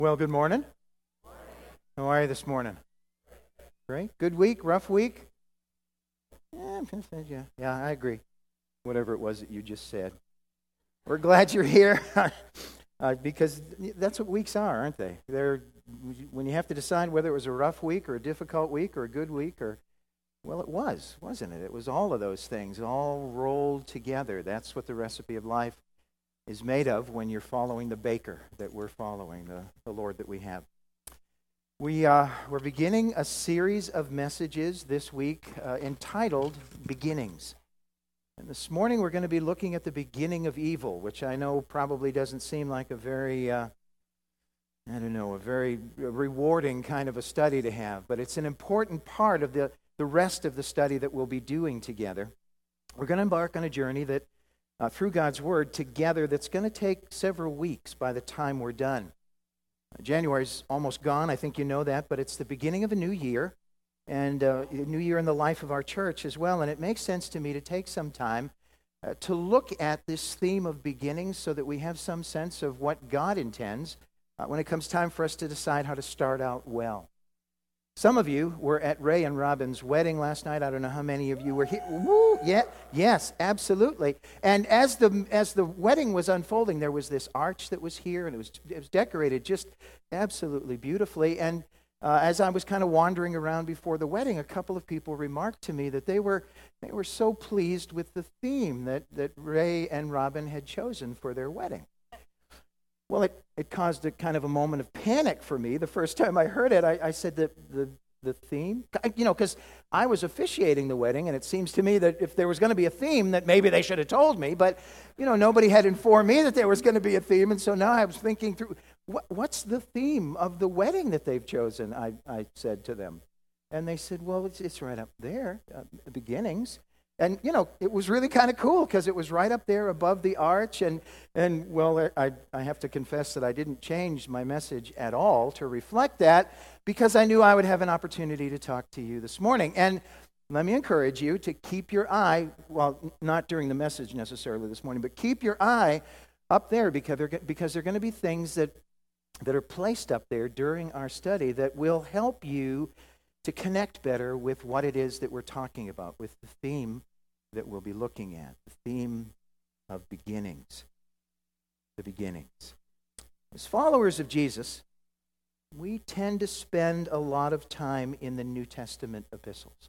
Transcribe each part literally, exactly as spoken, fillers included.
Well, good morning. How are you this morning? Great. Good week? Rough week? Yeah, yeah, yeah, I agree. Whatever it was that you just said. We're glad you're here uh, because that's what weeks are, aren't they? They're when you have to decide whether it was a rough week or a difficult week or a good week or, well, it was, wasn't it? It was all of those things all rolled together. That's what the recipe of life is made of when you're following the baker that we're following, the, the Lord that we have. We, uh, we're beginning a series of messages this week uh, entitled Beginnings. And this morning we're going to be looking at the beginning of evil, which I know probably doesn't seem like a very, uh, I don't know, a very rewarding kind of a study to have, but it's an important part of the, the rest of the study that we'll be doing together. We're going to embark on a journey that Uh, through God's Word together that's going to take several weeks by the time we're done. Uh, January's almost gone, I think you know that, but it's the beginning of a new year, and uh, a new year in the life of our church as well, and it makes sense to me to take some time uh, to look at this theme of beginnings so that we have some sense of what God intends uh, when it comes time for us to decide how to start out well. Some of you were at Ray and Robin's wedding last night. I don't know how many of you were here. Woo! Yeah, yes, absolutely. And as the as the wedding was unfolding, there was this arch that was here, and it was it was decorated just absolutely beautifully. And uh, as I was kind of wandering around before the wedding, a couple of people remarked to me that they were they were so pleased with the theme that that Ray and Robin had chosen for their wedding. Well, it, it caused a kind of a moment of panic for me. The first time I heard it, I, I said that the, the theme, you know, because I was officiating the wedding, and it seems to me that if there was going to be a theme, that maybe they should have told me. But, you know, nobody had informed me that there was going to be a theme, and so now I was thinking through, what, what's the theme of the wedding that they've chosen, I, I said to them. And they said, well, it's, it's right up there, uh, beginnings. And, you know, it was really kind of cool because it was right up there above the arch. And, and well, I, I have to confess that I didn't change my message at all to reflect that because I knew I would have an opportunity to talk to you this morning. And let me encourage you to keep your eye, well, not during the message necessarily this morning, but keep your eye up there because there, because there are going to be things that, that are placed up there during our study that will help you to connect better with what it is that we're talking about, with the theme that we'll be looking at, the theme of beginnings, the beginnings. As followers of Jesus, we tend to spend a lot of time in the New Testament epistles.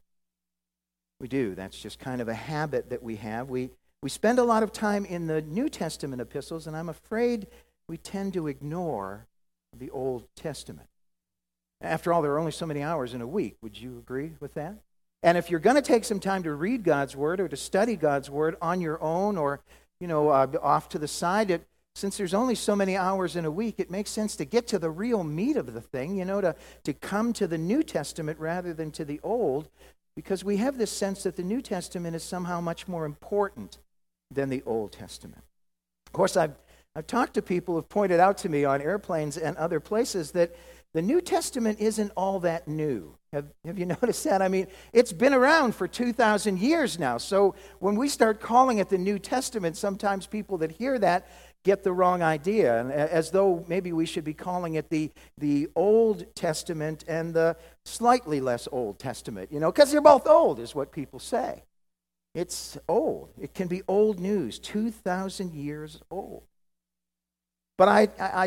We do. That's just kind of a habit that we have. We, we spend a lot of time in the New Testament epistles, and I'm afraid we tend to ignore the Old Testament. After all, there are only so many hours in a week. Would you agree with that? And if you're going to take some time to read God's Word or to study God's Word on your own or, you know, uh, off to the side, it, since there's only so many hours in a week, it makes sense to get to the real meat of the thing, you know, to, to come to the New Testament rather than to the Old, because we have this sense that the New Testament is somehow much more important than the Old Testament. Of course, I've, I've talked to people who've pointed out to me on airplanes and other places that the New Testament isn't all that new. Have, have you noticed that? I mean, it's been around for two thousand years now. So when we start calling it the New Testament, sometimes people that hear that get the wrong idea, and as though maybe we should be calling it the, the Old Testament and the slightly less Old Testament, you know, because they're both old, is what people say. It's old. It can be old news, two thousand years old. But I, I,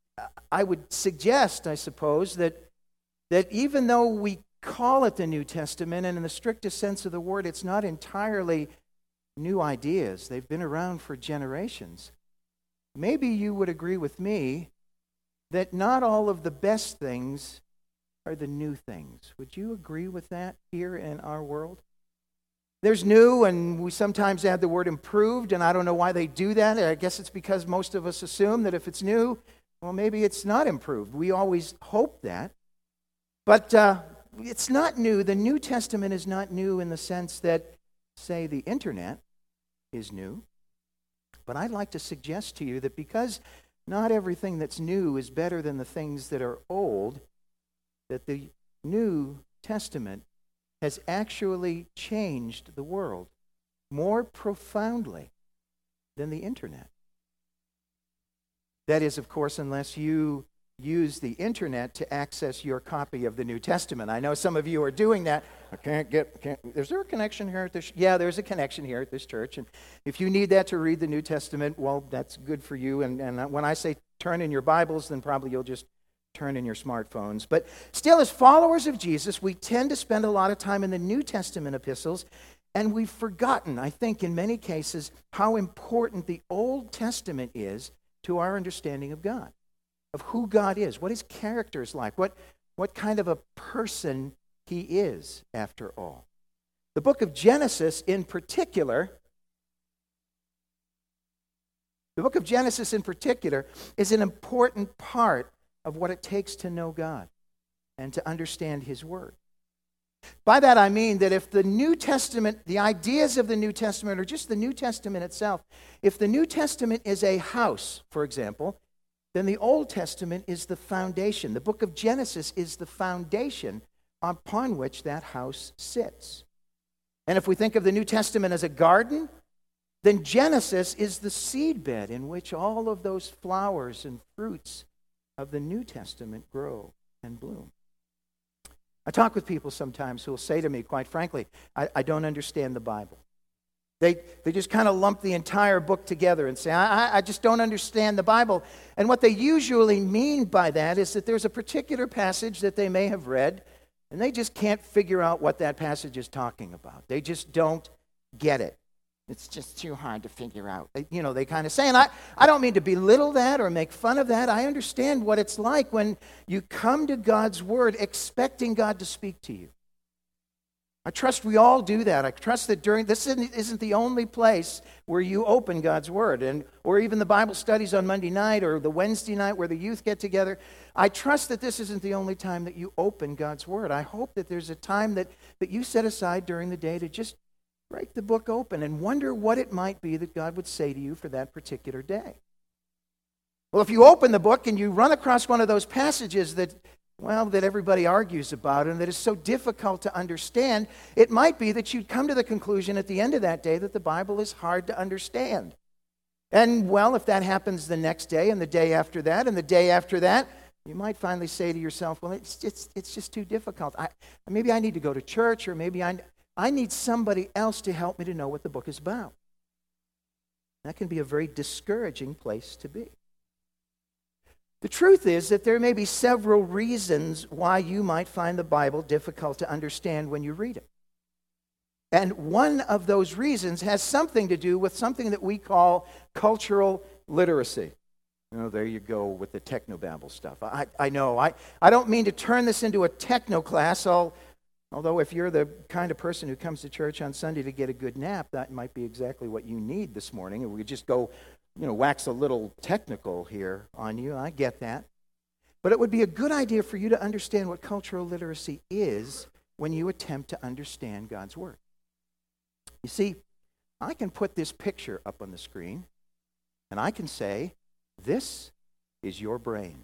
I would suggest, I suppose, that that even though we call it the New Testament, and in the strictest sense of the word, it's not entirely new ideas. They've been around for generations. Maybe you would agree with me that not all of the best things are the new things. Would you agree with that here in our world? There's new, and we sometimes add the word improved, and I don't know why they do that. I guess it's because most of us assume that if it's new, well, maybe it's not improved. We always hope that. But uh, it's not new. The New Testament is not new in the sense that, say, the internet is new. But I'd like to suggest to you that because not everything that's new is better than the things that are old, that the New Testament has actually changed the world more profoundly than the internet. That is, of course, unless you use the internet to access your copy of the New Testament. I know some of you are doing that. I can't get, can't, is there a connection here at this? Yeah, there's a connection here at this church. And if you need that to read the New Testament, well, that's good for you. And, and when I say turn in your Bibles, then probably you'll just turn in your smartphones. But still, as followers of Jesus, we tend to spend a lot of time in the New Testament epistles, and we've forgotten, I think, in many cases, how important the Old Testament is to our understanding of God, of who God is, what his character is like, what, what kind of a person he is, after all. The book of Genesis in particular, the book of Genesis in particular is an important part of what it takes to know God and to understand his word. By that I mean that if the New Testament, the ideas of the New Testament, or just the New Testament itself, if the New Testament is a house, for example, then the Old Testament is the foundation. The book of Genesis is the foundation upon which that house sits. And if we think of the New Testament as a garden, then Genesis is the seedbed in which all of those flowers and fruits of the New Testament grow and bloom. I talk with people sometimes who will say to me, quite frankly, I, I don't understand the Bible. They, they just kind of lump the entire book together and say, I, I just don't understand the Bible. And what they usually mean by that is that there's a particular passage that they may have read, and they just can't figure out what that passage is talking about. They just don't get it. It's just too hard to figure out. You know, they kind of say, and I, I don't mean to belittle that or make fun of that. I understand what it's like when you come to God's word expecting God to speak to you. I trust we all do that. I trust that during, this isn't, isn't the only place where you open God's word, and or even the Bible studies on Monday night or the Wednesday night where the youth get together. I trust that this isn't the only time that you open God's word. I hope that there's a time that, that you set aside during the day to just break the book open and wonder what it might be that God would say to you for that particular day. Well, if you open the book and you run across one of those passages that, well, that everybody argues about and that is so difficult to understand, it might be that you'd come to the conclusion at the end of that day that the Bible is hard to understand. And, well, if that happens the next day and the day after that and the day after that, you might finally say to yourself, well, it's, it's, it's just too difficult. I, maybe I need to go to church, or maybe I... I need somebody else to help me to know what the book is about. That can be a very discouraging place to be. The truth is that there may be several reasons why you might find the Bible difficult to understand when you read it. And one of those reasons has something to do with something that we call cultural literacy. You know, there you go with the technobabble stuff. I, I know, I, I don't mean to turn this into a techno class, I'll Although if you're the kind of person who comes to church on Sunday to get a good nap, that might be exactly what you need this morning. And we just go, you know, wax a little technical here on you. I get that. But it would be a good idea for you to understand what cultural literacy is when you attempt to understand God's Word. You see, I can put this picture up on the screen, and I can say, this is your brain.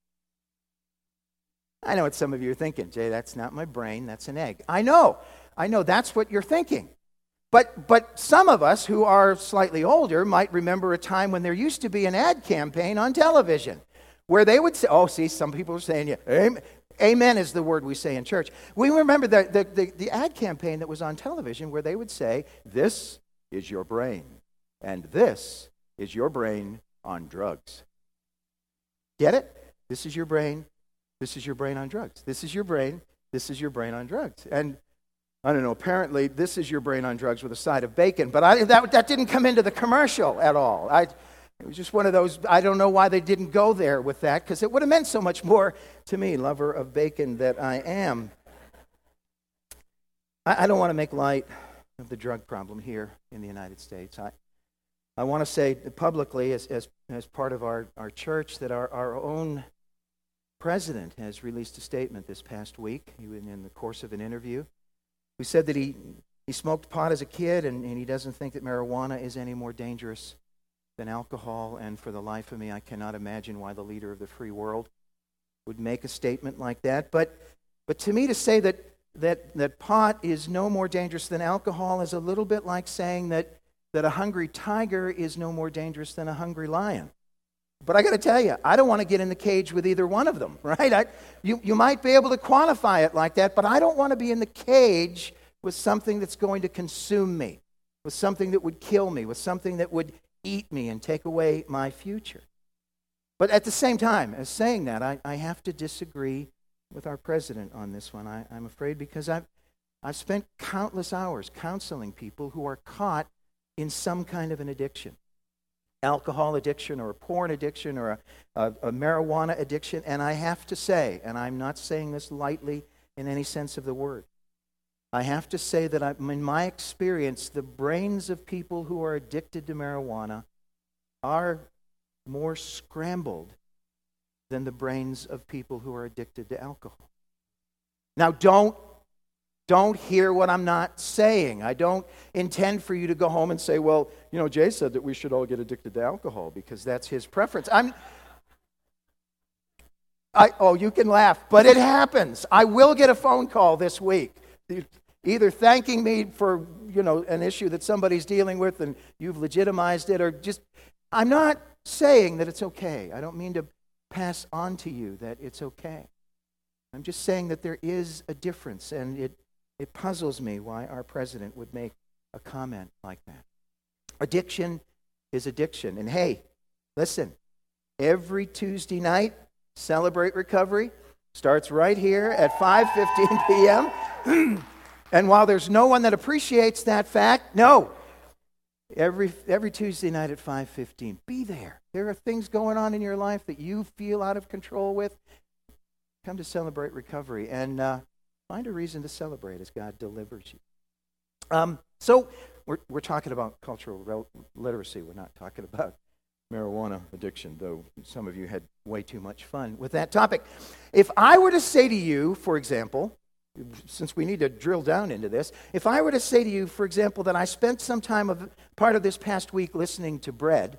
I know what some of you are thinking. Jay, that's not my brain, that's an egg. I know. I know that's what you're thinking. But but some of us who are slightly older might remember a time when there used to be an ad campaign on television where they would say, oh, see, some people are saying, yeah, amen. Amen is the word we say in church. We remember the, the, the, the ad campaign that was on television where they would say, this is your brain, and this is your brain on drugs. Get it? This is your brain. This is your brain on drugs. This is your brain. This is your brain on drugs. And I don't know, apparently this is your brain on drugs with a side of bacon. But I, that, that didn't come into the commercial at all. I, it was just one of those, I don't know why they didn't go there with that, because it would have meant so much more to me, lover of bacon that I am. I, I don't want to make light of the drug problem here in the United States. I, I want to say publicly, as, as, as part of our, our church, that our, our own president has released a statement this past week, in the course of an interview, who said that he, he smoked pot as a kid, and, and he doesn't think that marijuana is any more dangerous than alcohol. And for the life of me, I cannot imagine why the leader of the free world would make a statement like that. But but to me, to say that that that pot is no more dangerous than alcohol is a little bit like saying that that a hungry tiger is no more dangerous than a hungry lion. But I got to tell you, I don't want to get in the cage with either one of them, right? I, you, you might be able to quantify it like that, but I don't want to be in the cage with something that's going to consume me, with something that would kill me, with something that would eat me and take away my future. But at the same time, as saying that, I, I have to disagree with our president on this one, I, I'm afraid, because I've, I've spent countless hours counseling people who are caught in some kind of an addiction. Alcohol addiction or a porn addiction or a, a, a marijuana addiction. And I have to say, and I'm not saying this lightly in any sense of the word, I have to say that I, in my experience, the brains of people who are addicted to marijuana are more scrambled than the brains of people who are addicted to alcohol. Now, don't Don't hear what I'm not saying. I don't intend for you to go home and say, well, you know, Jay said that we should all get addicted to alcohol because that's his preference. I'm, I, oh, you can laugh, but it happens. I will get a phone call this week, either thanking me for, you know, an issue that somebody's dealing with and you've legitimized it, or just, I'm not saying that it's okay. I don't mean to pass on to you that it's okay. I'm just saying that there is a difference, and it It puzzles me why our president would make a comment like that. Addiction is addiction. And hey, listen, every Tuesday night, Celebrate Recovery starts right here at five fifteen p.m. And while there's no one that appreciates that fact, no, every every Tuesday night at five fifteen, be there. There are things going on in your life that you feel out of control with. Come to Celebrate Recovery and uh, find a reason to celebrate as God delivers you. Um, so we're we're talking about cultural rel- literacy. We're not talking about marijuana addiction, though some of you had way too much fun with that topic. If I were to say to you, for example, since we need to drill down into this, if I were to say to you, for example, that I spent some time of part of this past week listening to Bread.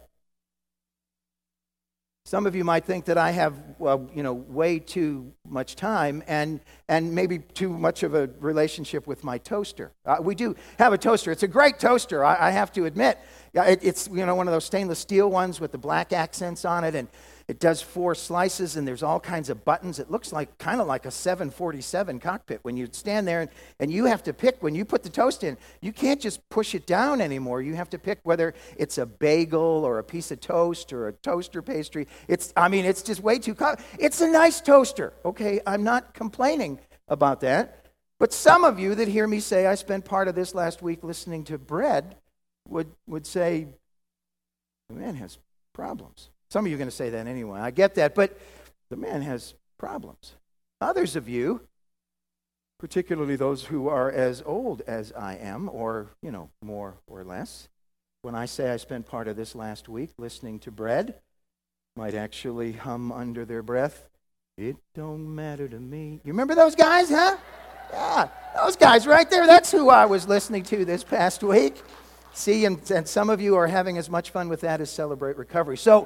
Some of you might think that I have, well, you know, way too much time and and maybe too much of a relationship with my toaster. Uh, we do have a toaster. It's a great toaster, I, I have to admit. Yeah, it, it's, you know, one of those stainless steel ones with the black accents on it, and it does four slices, and there's all kinds of buttons. It looks like kind of like a seven forty-seven cockpit when you stand there and, and you have to pick when you put the toast in. You can't just push it down anymore. You have to pick whether it's a bagel or a piece of toast or a toaster pastry. It's, I mean, it's just way too. Co- it's a nice toaster, okay? I'm not complaining about that. But some of you that hear me say I spent part of this last week listening to Bread would would say, the man has problems. Some of you are going to say that anyway. I get that, but the man has problems. Others of you, particularly those who are as old as I am, or, you know, more or less, when I say I spent part of this last week listening to Bread, might actually hum under their breath, "It don't matter to me." You remember those guys, huh? Yeah, those guys right there. That's who I was listening to this past week. See, and, and some of you are having as much fun with that as Celebrate Recovery. So,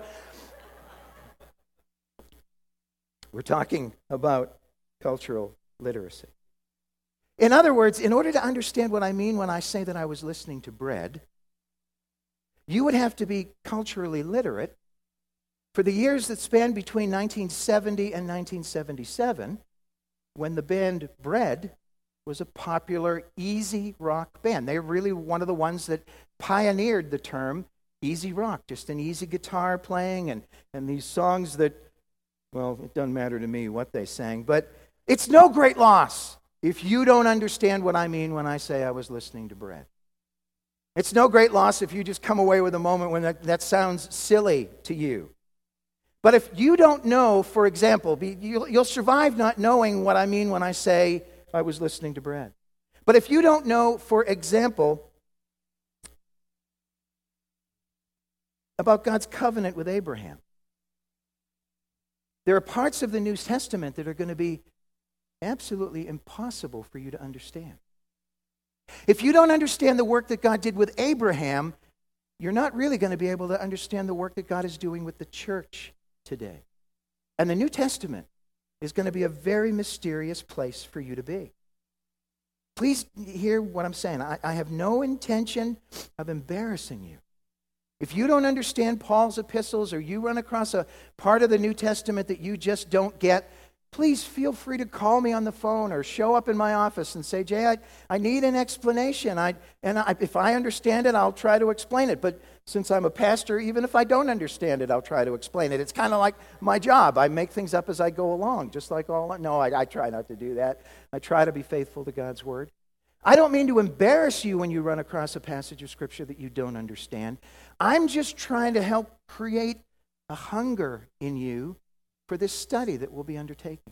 we're talking about cultural literacy. In other words, in order to understand what I mean when I say that I was listening to Bread, you would have to be culturally literate for the years that span between nineteen seventy and nineteen seventy-seven, when the band Bread was a popular easy rock band. They're really one of the ones that pioneered the term easy rock, just an easy guitar playing and, and these songs that, well, it doesn't matter to me what they sang, but it's no great loss if you don't understand what I mean when I say I was listening to Bread. It's no great loss if you just come away with a moment when that, that sounds silly to you. But if you don't know, for example, be, you'll, you'll survive not knowing what I mean when I say I was listening to Bread. But if you don't know, for example, about God's covenant with Abraham, there are parts of the New Testament that are going to be absolutely impossible for you to understand. If you don't understand the work that God did with Abraham, you're not really going to be able to understand the work that God is doing with the church today. And the New Testament is going to be a very mysterious place for you to be. Please hear what I'm saying. I, I have no intention of embarrassing you. If you don't understand Paul's epistles or you run across a part of the New Testament that you just don't get, please feel free to call me on the phone or show up in my office and say, Jay, I, I need an explanation. I, and I, if I understand it, I'll try to explain it. But since I'm a pastor, even if I don't understand it, I'll try to explain it. It's kind of like my job. I make things up as I go along, just like all. No, I, I try not to do that. I try to be faithful to God's Word. I don't mean to embarrass you when you run across a passage of Scripture that you don't understand. I'm just trying to help create a hunger in you for this study that we'll be undertaking.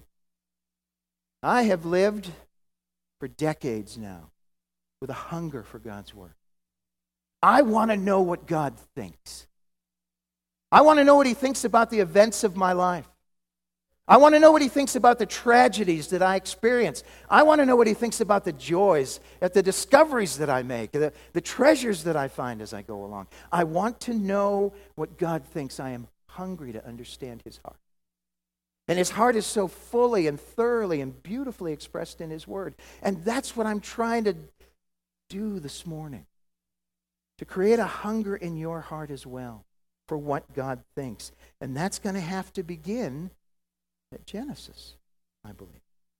I have lived for decades now with a hunger for God's Word. I want to know what God thinks. I want to know what He thinks about the events of my life. I want to know what He thinks about the tragedies that I experience. I want to know what He thinks about the joys, at the discoveries that I make, the, the treasures that I find as I go along. I want to know what God thinks. I am hungry to understand His heart. And His heart is so fully and thoroughly and beautifully expressed in His Word. And that's what I'm trying to do this morning, to create a hunger in your heart as well for what God thinks. And that's going to have to begin at Genesis, I believe.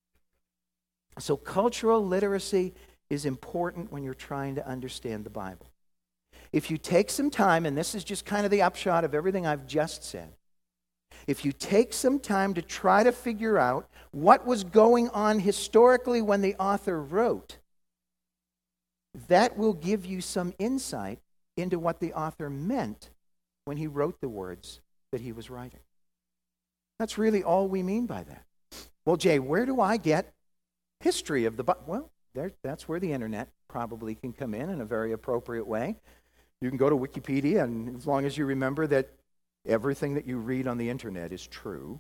So cultural literacy is important when you're trying to understand the Bible. If you take some time, and this is just kind of the upshot of everything I've just said, if you take some time to try to figure out what was going on historically when the author wrote, that will give you some insight into what the author meant when he wrote the words that he was writing. That's really all we mean by that. Well, Jay, where do I get history of the Bible? Well, there, that's where the internet probably can come in in a very appropriate way. You can go to Wikipedia, and as long as you remember that everything that you read on the internet is true.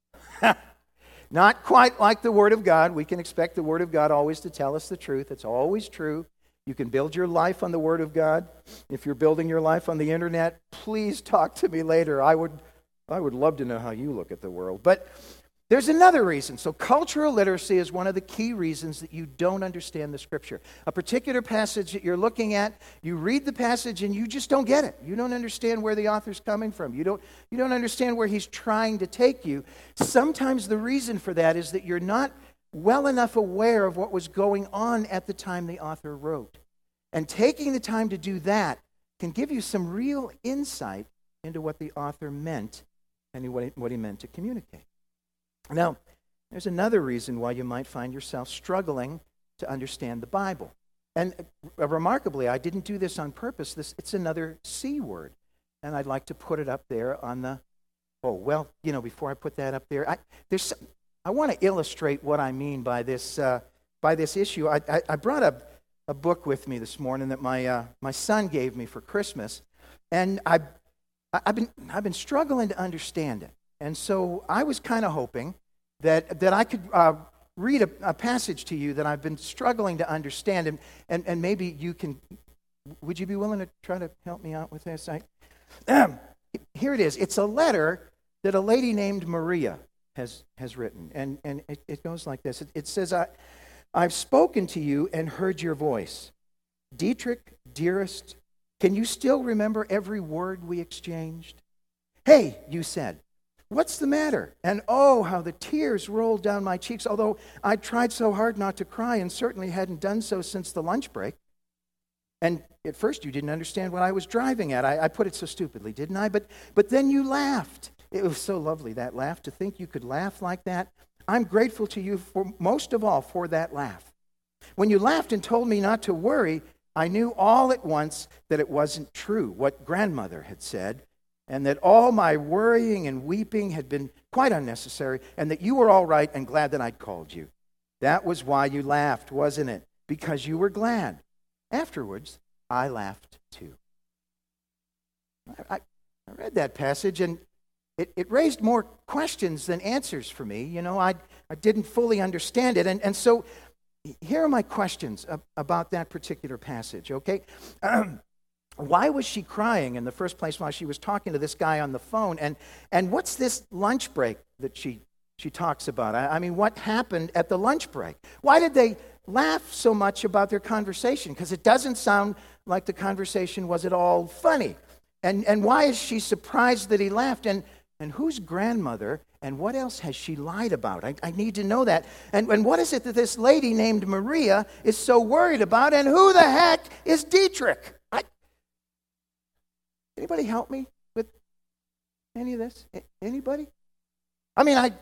Not quite like the Word of God. We can expect the Word of God always to tell us the truth. It's always true. You can build your life on the Word of God. If you're building your life on the internet, please talk to me later. I would I would love to know how you look at the world. But there's another reason. So cultural literacy is one of the key reasons that you don't understand the Scripture. A particular passage that you're looking at, you read the passage and you just don't get it. You don't understand where the author's coming from. You don't, you don't understand where he's trying to take you. Sometimes the reason for that is that you're not well enough aware of what was going on at the time the author wrote. And taking the time to do that can give you some real insight into what the author meant and what he, what he meant to communicate. Now, there's another reason why you might find yourself struggling to understand the Bible. And uh, remarkably, I didn't do this on purpose. This It's another C word. And I'd like to put it up there on the, oh, well, you know, before I put that up there, I, there's, I want to illustrate what I mean by this, uh, by this issue. I, I, I brought a, a book with me this morning that my, uh, my son gave me for Christmas. And I, I've been, I've been struggling to understand it. And so I was kind of hoping that that I could uh, read a, a passage to you that I've been struggling to understand, and, and, and maybe you can, would you be willing to try to help me out with this? I, um, here it is. It's a letter that a lady named Maria has, has written, and, and it, it goes like this. It, it says, I, I've spoken to you and heard your voice. Dietrich, dearest, can you still remember every word we exchanged? Hey, you said. What's the matter? And oh, how the tears rolled down my cheeks, although I tried so hard not to cry and certainly hadn't done so since the lunch break. And at first you didn't understand what I was driving at. I, I put it so stupidly, didn't I? But, but then you laughed. It was so lovely, that laugh, to think you could laugh like that. I'm grateful to you for most of all for that laugh. When you laughed and told me not to worry, I knew all at once that it wasn't true, what grandmother had said, and that all my worrying and weeping had been quite unnecessary, and that you were all right and glad that I'd called you. That was why you laughed, wasn't it? Because you were glad. Afterwards, I laughed too. I, I, I read that passage, and it, it raised more questions than answers for me. You know, I, I didn't fully understand it, and, and so here are my questions about that particular passage, okay? Why was she crying in the first place while she was talking to this guy on the phone? And and what's this lunch break that she, she talks about? I, I mean, what happened at the lunch break? Why did they laugh so much about their conversation? Because it doesn't sound like the conversation was at all funny. And, and why is she surprised that he left? And, and whose grandmother and what else has she lied about? I, I need to know that. And, and what is it that this lady named Maria is so worried about? And who the heck is Dietrich? I, anybody help me with any of this? A- anybody? I mean, I...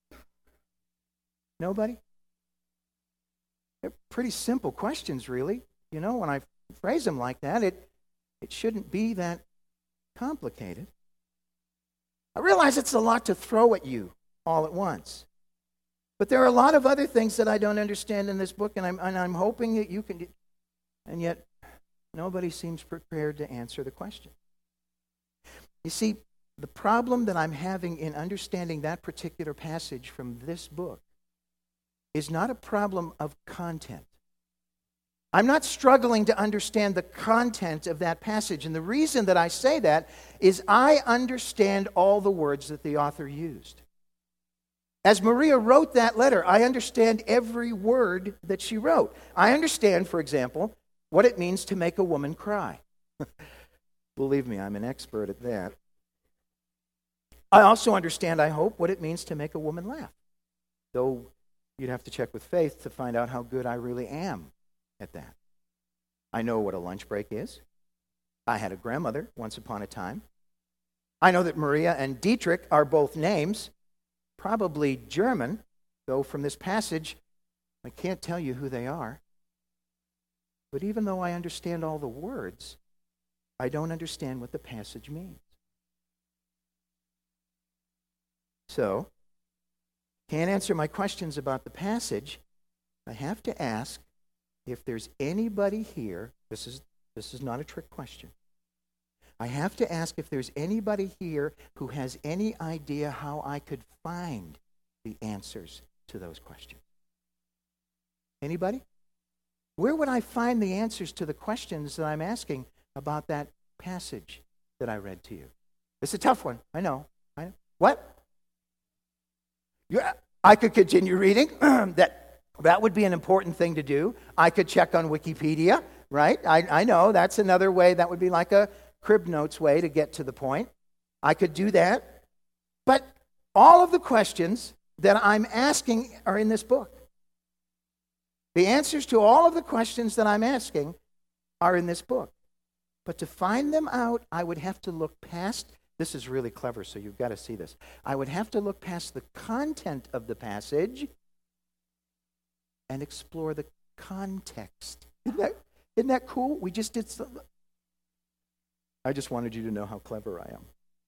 Nobody? They're pretty simple questions, really. You know, when I phrase them like that, it it shouldn't be that complicated. I realize it's a lot to throw at you all at once. But there are a lot of other things that I don't understand in this book, and I'm, and I'm hoping that you can... And yet, nobody seems prepared to answer the question. You see, the problem that I'm having in understanding that particular passage from this book is not a problem of content. I'm not struggling to understand the content of that passage. And the reason that I say that is I understand all the words that the author used. As Maria wrote that letter, I understand every word that she wrote. I understand, for example, what it means to make a woman cry. Believe me, I'm an expert at that. I also understand, I hope, what it means to make a woman laugh. Though you'd have to check with Faith to find out how good I really am at that. I know what a lunch break is. I had a grandmother once upon a time. I know that Maria and Dietrich are both names, probably German, though from this passage I can't tell you who they are. But even though I understand all the words, I don't understand what the passage means. So, can't answer my questions about the passage. I have to ask if there's anybody here, this is this is not a trick question. I have to ask if there's anybody here who has any idea how I could find the answers to those questions. Anybody? Where would I find the answers to the questions that I'm asking about that passage that I read to you? It's a tough one. I know. I know. What? Yeah, I could continue reading. that that would be an important thing to do. I could check on Wikipedia, right? I, I know that's another way. That would be like a crib notes way to get to the point. I could do that. But all of the questions that I'm asking are in this book. The answers to all of the questions that I'm asking are in this book. But to find them out, I would have to look past, this is really clever, so you've got to see this. I would have to look past the content of the passage and explore the context. Isn't that, isn't that cool? We just did something. I just wanted you to know how clever I am.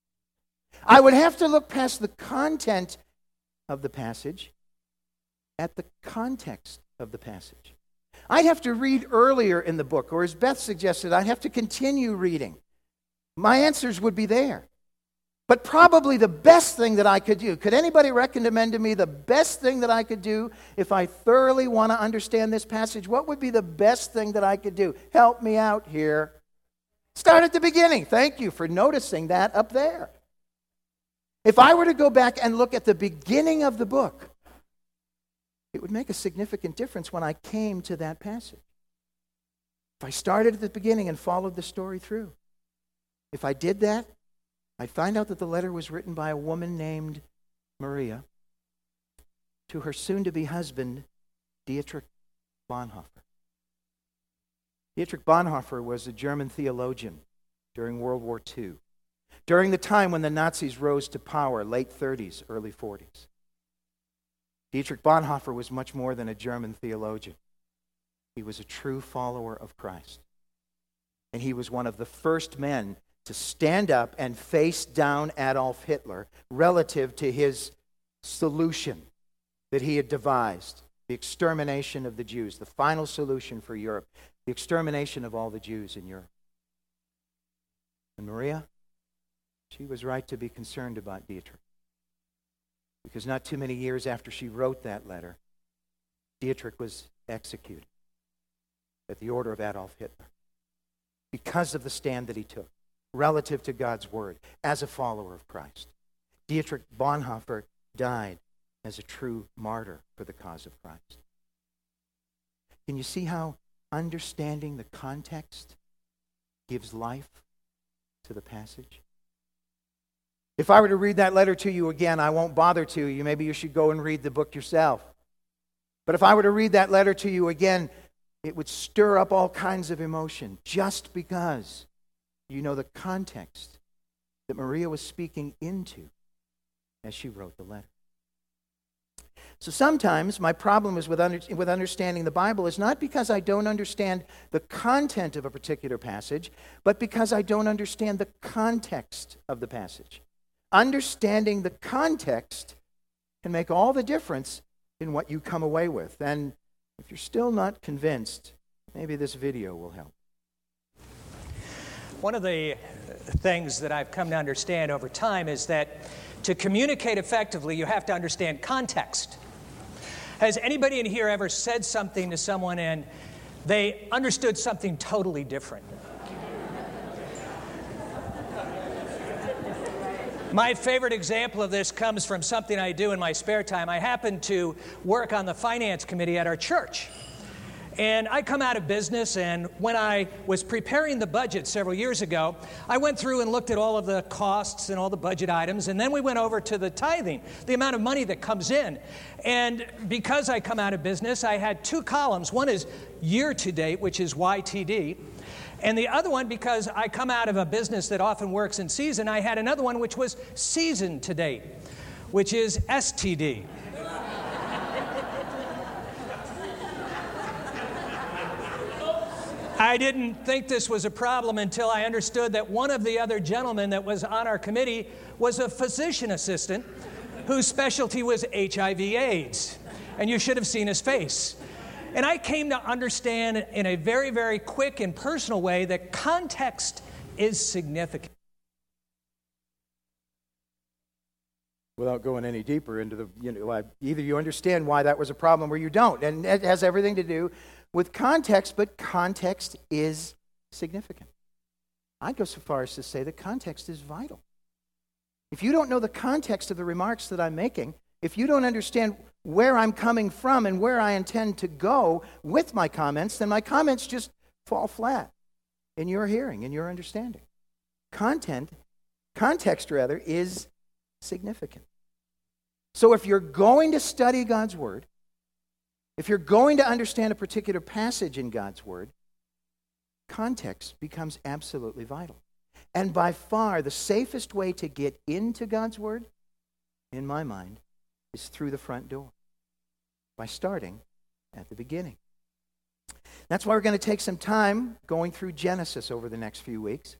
I would have to look past the content of the passage at the context of the passage. I'd have to read earlier in the book, or as Beth suggested, I'd have to continue reading. My answers would be there. But probably the best thing that I could do, could anybody recommend to me the best thing that I could do if I thoroughly want to understand this passage? What would be the best thing that I could do? Help me out here. Start at the beginning. Thank you for noticing that up there. If I were to go back and look at the beginning of the book, it would make a significant difference when I came to that passage. If I started at the beginning and followed the story through. If I did that, I'd find out that the letter was written by a woman named Maria to her soon-to-be husband, Dietrich Bonhoeffer. Dietrich Bonhoeffer was a German theologian during World War Two, during the time when the Nazis rose to power, late thirties, early forties. Dietrich Bonhoeffer was much more than a German theologian. He was a true follower of Christ. And he was one of the first men to stand up and face down Adolf Hitler relative to his solution that he had devised, the extermination of the Jews, the final solution for Europe, the extermination of all the Jews in Europe. And Maria, she was right to be concerned about Dietrich. Because not too many years after she wrote that letter, Dietrich was executed at the order of Adolf Hitler because of the stand that he took relative to God's word as a follower of Christ. Dietrich Bonhoeffer died as a true martyr for the cause of Christ. Can you see how understanding the context gives life to the passage. If I were to read that letter to you again, I won't bother to. You maybe you should go and read the book yourself. But if I were to read that letter to you again, it would stir up all kinds of emotion just because you know the context that Maria was speaking into as she wrote the letter. So sometimes my problem is with, under, with understanding the Bible is not because I don't understand the content of a particular passage, but because I don't understand the context of the passage. Understanding the context can make all the difference in what you come away with. And if you're still not convinced, maybe this video will help. One of the things that I've come to understand over time is that to communicate effectively, you have to understand context. Has anybody in here ever said something to someone and they understood something totally different? My favorite example of this comes from something I do in my spare time. I happen to work on the finance committee at our church. And I come out of business, and when I was preparing the budget several years ago, I went through and looked at all of the costs and all the budget items, and then we went over to the tithing, the amount of money that comes in. And because I come out of business, I had two columns. One is year-to-date, which is Y T D, and the other one, because I come out of a business that often works in season, I had another one which was season-to-date, which is S T D. I didn't think this was a problem until I understood that one of the other gentlemen that was on our committee was a physician assistant whose specialty was H I V AIDS. And you should have seen his face. And I came to understand in a very, very quick and personal way that context is significant. Without going any deeper into the, you know, either you understand why that was a problem or you don't. And it has everything to do with context, but context is significant. I'd go so far as to say that context is vital. If you don't know the context of the remarks that I'm making, if you don't understand where I'm coming from and where I intend to go with my comments, then my comments just fall flat in your hearing, in your understanding. Content, context rather, is significant. So if you're going to study God's Word, if you're going to understand a particular passage in God's Word, context becomes absolutely vital. And by far, the safest way to get into God's Word, in my mind, is through the front door, by starting at the beginning. That's why we're going to take some time going through Genesis over the next few weeks.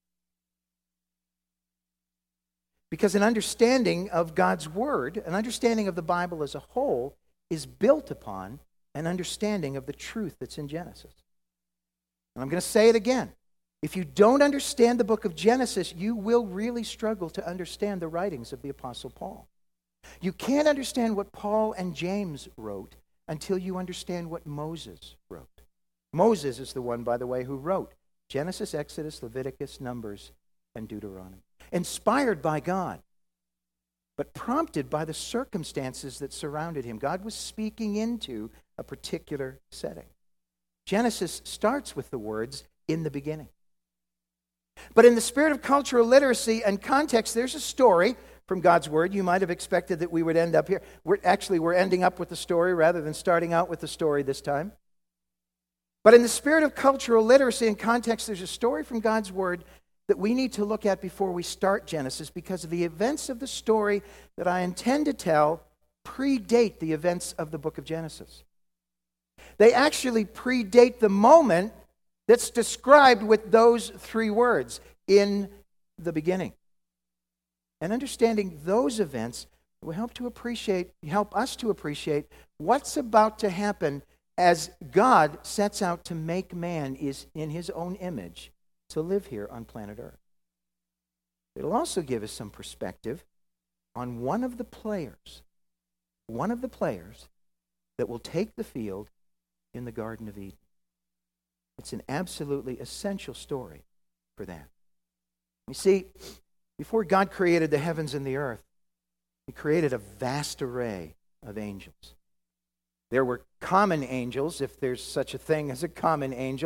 Because an understanding of God's Word, an understanding of the Bible as a whole, is built upon an understanding of the truth that's in Genesis. And I'm going to say it again. If you don't understand the book of Genesis, you will really struggle to understand the writings of the Apostle Paul. You can't understand what Paul and James wrote until you understand what Moses wrote. Moses is the one, by the way, who wrote Genesis, Exodus, Leviticus, Numbers, and Deuteronomy. Inspired by God, but prompted by the circumstances that surrounded him. God was speaking into a particular setting. Genesis starts with the words, "in the beginning." But in the spirit of cultural literacy and context, there's a story from God's Word. You might have expected that we would end up here. We're, actually, we're ending up with the story rather than starting out with the story this time. But in the spirit of cultural literacy and context, there's a story from God's Word that we need to look at before we start Genesis, because of the events of the story that I intend to tell predate the events of the book of Genesis. They actually predate the moment that's described with those three words, "in the beginning." And understanding those events will help to appreciate, help us to appreciate what's about to happen as God sets out to make man is in his own image to live here on planet Earth. It'll also give us some perspective on one of the players, one of the players that will take the field in the Garden of Eden. It's an absolutely essential story for that. You see, before God created the heavens and the earth, He created a vast array of angels. There were common angels, if there's such a thing as a common angel,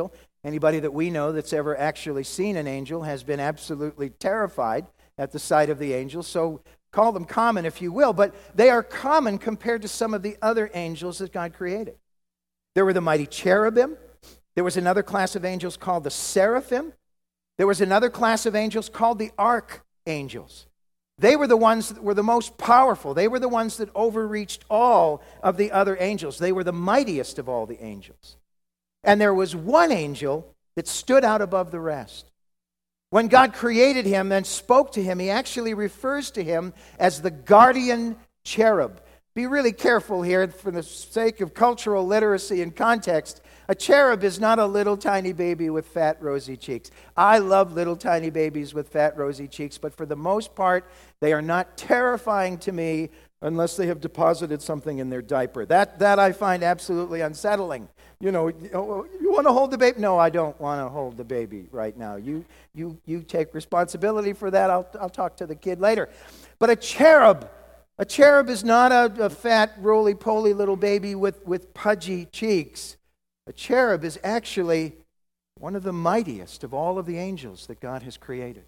Anybody that we know that's ever actually seen an angel has been absolutely terrified at the sight of the angels. So call them common if you will, but they are common compared to some of the other angels that God created. There were the mighty cherubim. There was another class of angels called the seraphim. There was another class of angels called the archangels. They were the ones that were the most powerful. They were the ones that overreached all of the other angels. They were the mightiest of all the angels. And there was one angel that stood out above the rest. When God created him and spoke to him, he actually refers to him as the guardian cherub. Be really careful here for the sake of cultural literacy and context. A cherub is not a little tiny baby with fat, rosy cheeks. I love little tiny babies with fat, rosy cheeks, but for the most part, they are not terrifying to me unless they have deposited something in their diaper. That, that I find absolutely unsettling. You know, you want to hold the baby? No, I don't want to hold the baby right now. You, you, you take responsibility for that. I'll, I'll talk to the kid later. But a cherub, a cherub is not a, a fat, roly-poly little baby with, with pudgy cheeks. A cherub is actually one of the mightiest of all of the angels that God has created.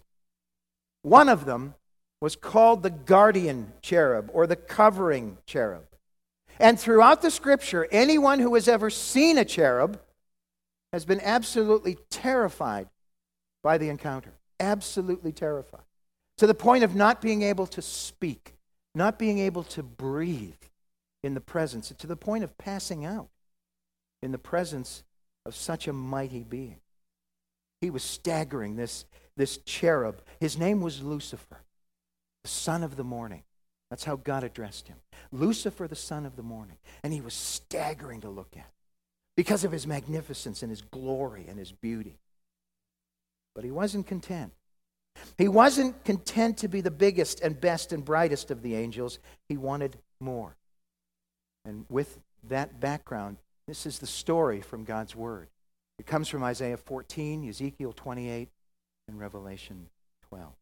One of them was called the guardian cherub or the covering cherub. And throughout the Scripture, anyone who has ever seen a cherub has been absolutely terrified by the encounter. Absolutely terrified. To the point of not being able to speak, not being able to breathe in the presence, to the point of passing out in the presence of such a mighty being. He was staggering, this, this cherub. His name was Lucifer, the son of the morning. That's how God addressed him. Lucifer, the son of the morning. And he was staggering to look at because of his magnificence and his glory and his beauty. But he wasn't content. He wasn't content to be the biggest and best and brightest of the angels. He wanted more. And with that background, this is the story from God's Word. It comes from Isaiah fourteen, Ezekiel twenty-eight, and Revelation twelve.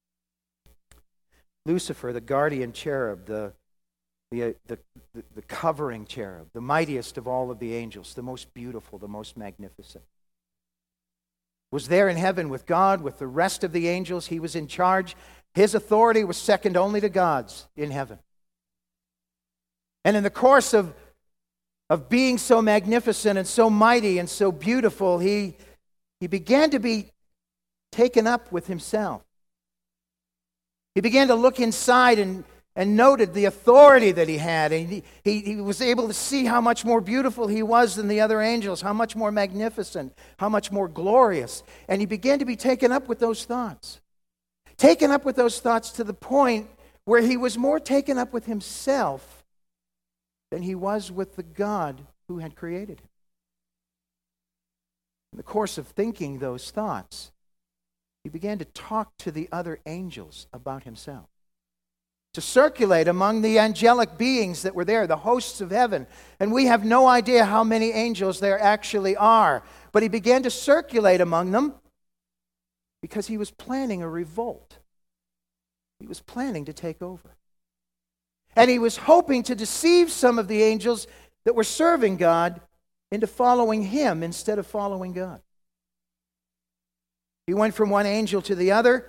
Lucifer, the guardian cherub, the, the, the, the covering cherub, the mightiest of all of the angels, the most beautiful, the most magnificent, was there in heaven with God, with the rest of the angels. He was in charge. His authority was second only to God's in heaven. And in the course of, of being so magnificent and so mighty and so beautiful, he, he began to be taken up with himself. He began to look inside and, and noted the authority that he had. And he, he, he was able to see how much more beautiful he was than the other angels, how much more magnificent, how much more glorious. And he began to be taken up with those thoughts. Taken up with those thoughts to the point where he was more taken up with himself than he was with the God who had created him. In the course of thinking those thoughts, he began to talk to the other angels about himself, to circulate among the angelic beings that were there, the hosts of heaven. And we have no idea how many angels there actually are. But he began to circulate among them because he was planning a revolt. He was planning to take over. And he was hoping to deceive some of the angels that were serving God into following him instead of following God. He went from one angel to the other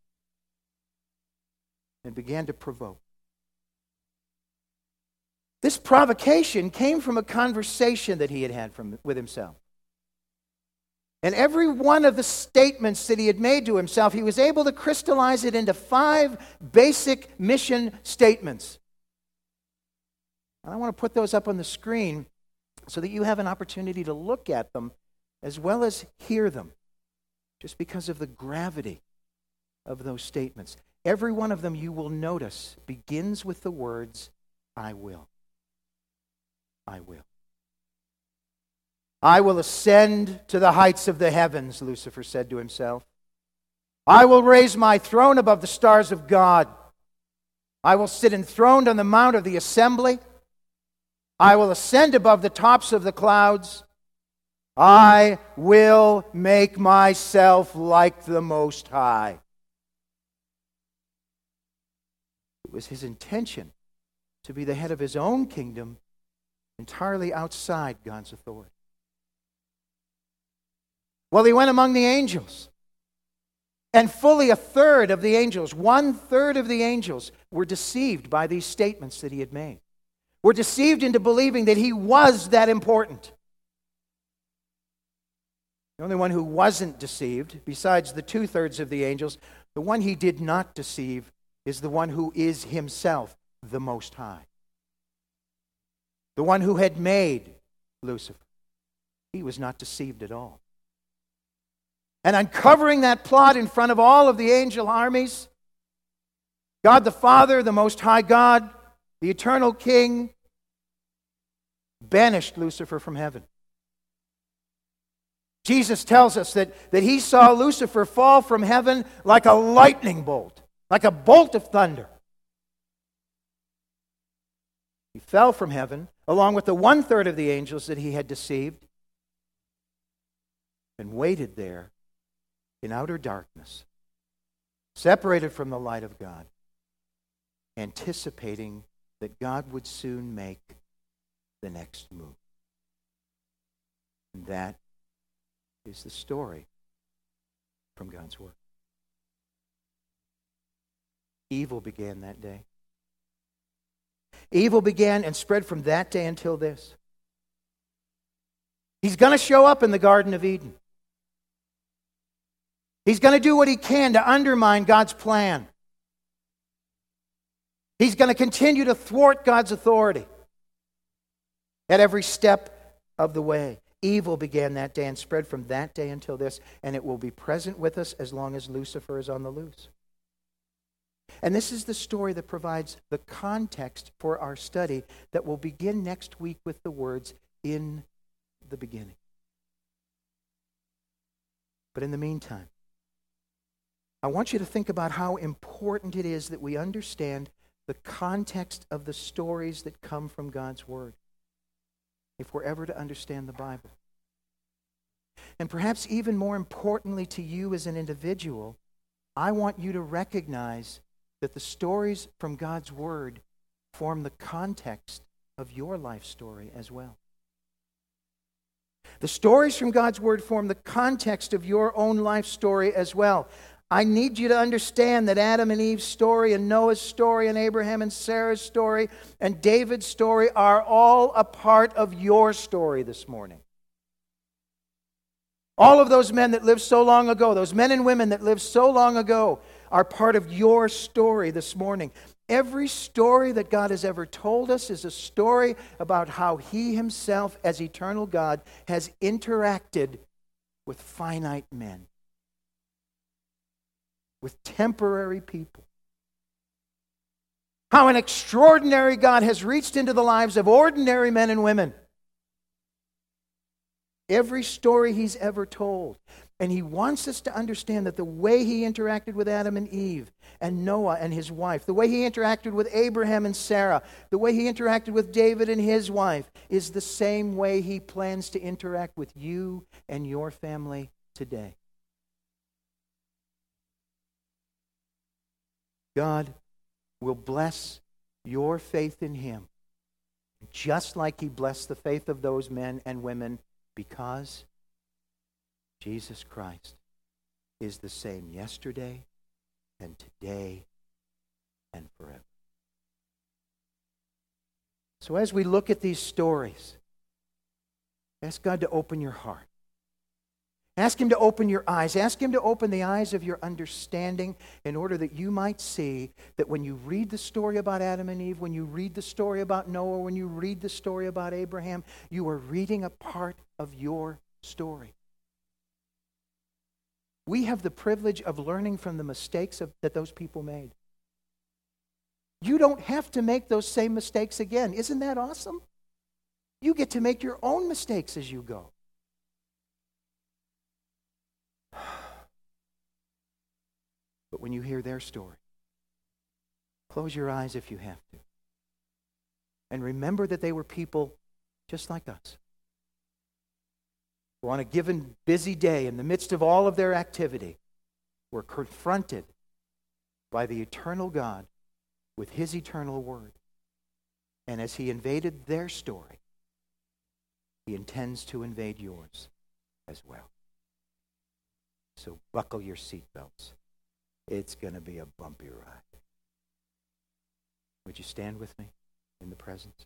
and began to provoke. This provocation came from a conversation that he had had from, with himself. And every one of the statements that he had made to himself, he was able to crystallize it into five basic mission statements. And I want to put those up on the screen so that you have an opportunity to look at them as well as hear them, just because of the gravity of those statements. Every one of them, you will notice, begins with the words, I will. I will. I will ascend to the heights of the heavens, Lucifer said to himself. I will raise my throne above the stars of God. I will sit enthroned on the mount of the assembly. I will ascend above the tops of the clouds. I will make myself like the Most High. It was his intention to be the head of his own kingdom entirely outside God's authority. Well, he went among the angels. And fully a third of the angels, one third of the angels, were deceived by these statements that he had made. Were deceived into believing that he was that important. The only one who wasn't deceived, besides the two-thirds of the angels, the one he did not deceive is the one who is himself the Most High. The one who had made Lucifer. He was not deceived at all. And uncovering that plot in front of all of the angel armies, God the Father, the Most High God, the eternal King, banished Lucifer from heaven. Jesus tells us that, that he saw Lucifer fall from heaven like a lightning bolt, like a bolt of thunder. He fell from heaven along with the one-third of the angels that he had deceived and waited there in outer darkness, separated from the light of God, anticipating that God would soon make the next move. And that is the story from God's Word. Evil began that day. Evil began and spread from that day until this. He's going to show up in the Garden of Eden. He's going to do what he can to undermine God's plan. He's going to continue to thwart God's authority at every step of the way. Evil began that day and spread from that day until this, and it will be present with us as long as Lucifer is on the loose. And this is the story that provides the context for our study that will begin next week with the words, "in the beginning." But in the meantime, I want you to think about how important it is that we understand the context of the stories that come from God's Word, if we're ever to understand the Bible. And perhaps even more importantly to you as an individual, I want you to recognize that the stories from God's Word form the context of your life story as well. The stories from God's Word form the context of your own life story as well. I need you to understand that Adam and Eve's story and Noah's story and Abraham and Sarah's story and David's story are all a part of your story this morning. All of those men that lived so long ago, those men and women that lived so long ago, are part of your story this morning. Every story that God has ever told us is a story about how He Himself, as eternal God, has interacted with finite men, with temporary people. How an extraordinary God has reached into the lives of ordinary men and women. Every story He's ever told. And He wants us to understand that the way He interacted with Adam and Eve and Noah and his wife, the way He interacted with Abraham and Sarah, the way He interacted with David and his wife, is the same way He plans to interact with you and your family today. God will bless your faith in Him just like He blessed the faith of those men and women, because Jesus Christ is the same yesterday and today and forever. So as we look at these stories, ask God to open your heart. Ask Him to open your eyes. Ask Him to open the eyes of your understanding in order that you might see that when you read the story about Adam and Eve, when you read the story about Noah, when you read the story about Abraham, you are reading a part of your story. We have the privilege of learning from the mistakes of, that those people made. You don't have to make those same mistakes again. Isn't that awesome? You get to make your own mistakes as you go. But when you hear their story, close your eyes if you have to. And remember that they were people just like us, who on a given busy day, in the midst of all of their activity, were confronted by the eternal God with His eternal Word. And as He invaded their story, He intends to invade yours as well. So buckle your seatbelts. It's going to be a bumpy ride. Would you stand with me in the presence?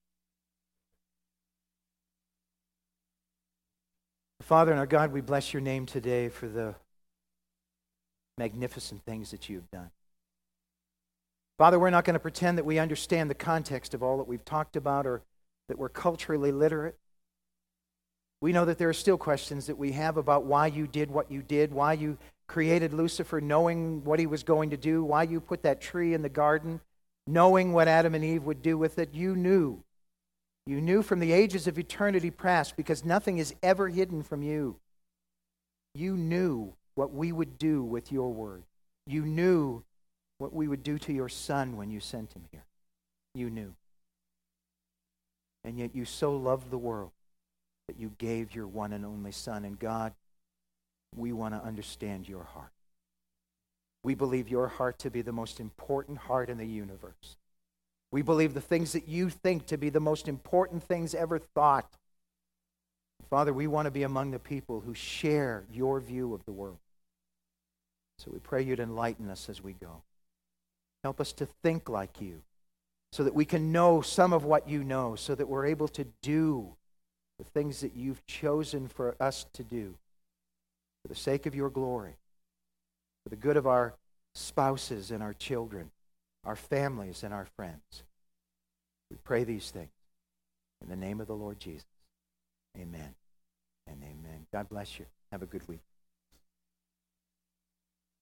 Father and our God, we bless your name today for the magnificent things that you've done. Father, we're not going to pretend that we understand the context of all that we've talked about or that we're culturally literate. We know that there are still questions that we have about why you did what you did, why you created Lucifer knowing what he was going to do, why you put that tree in the garden, knowing what Adam and Eve would do with it. You knew. You knew from the ages of eternity past, because nothing is ever hidden from you. You knew what we would do with your word. You knew what we would do to your Son when you sent him here. You knew. And yet you so loved the world that you gave your one and only Son. And God, we want to understand your heart. We believe your heart to be the most important heart in the universe. We believe the things that you think to be the most important things ever thought. Father, we want to be among the people who share your view of the world. So we pray you'd enlighten us as we go. Help us to think like you, so that we can know some of what you know, so that we're able to do the things that you've chosen for us to do, for the sake of your glory, for the good of our spouses and our children, our families and our friends. We pray these things in the name of the Lord Jesus. Amen and amen. God bless you. Have a good week.